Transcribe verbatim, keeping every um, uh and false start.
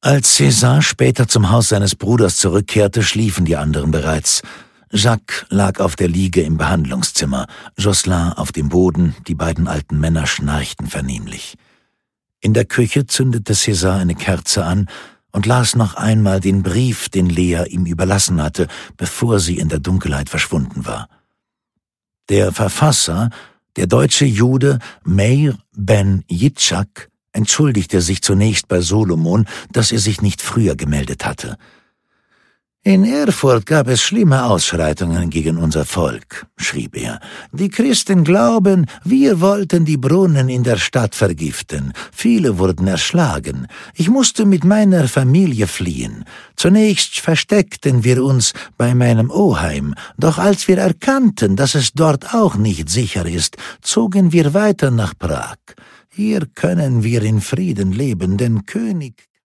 Als César später zum Haus seines Bruders zurückkehrte, schliefen die anderen bereits. Jacques lag auf der Liege im Behandlungszimmer, Jocelyn auf dem Boden, die beiden alten Männer schnarchten vernehmlich. In der Küche zündete César eine Kerze an und las noch einmal den Brief, den Lea ihm überlassen hatte, bevor sie in der Dunkelheit verschwunden war. Der Verfasser, der deutsche Jude Meir ben Yitzchak, entschuldigte sich zunächst bei Solomon, dass er sich nicht früher gemeldet hatte. »In Erfurt gab es schlimme Ausschreitungen gegen unser Volk«, schrieb er. »Die Christen glauben, wir wollten die Brunnen in der Stadt vergiften. Viele wurden erschlagen. Ich musste mit meiner Familie fliehen. Zunächst versteckten wir uns bei meinem Oheim, doch als wir erkannten, dass es dort auch nicht sicher ist, zogen wir weiter nach Prag. Hier können wir in Frieden leben, denn König